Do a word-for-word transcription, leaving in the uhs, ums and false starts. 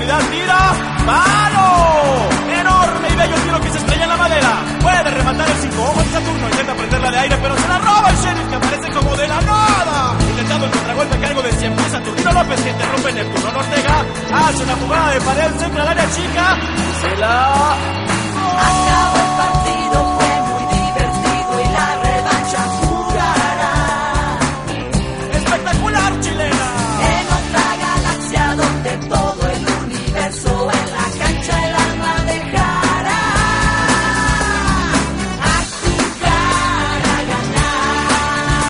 seguridad tira. ¡Palo! Enorme y bello tiro que se estrella en la madera. Puede rematar el cinco ojos de Saturno. Intenta prenderla de aire, pero se la roba el Sheriff, que aparece como de la nada. Intentando el contragolpe a cargo de cien pies Saturnino López, que interrumpe Neptuno Ortega. Hace una jugada de pared, centra al área chica y se la... ¡Oh!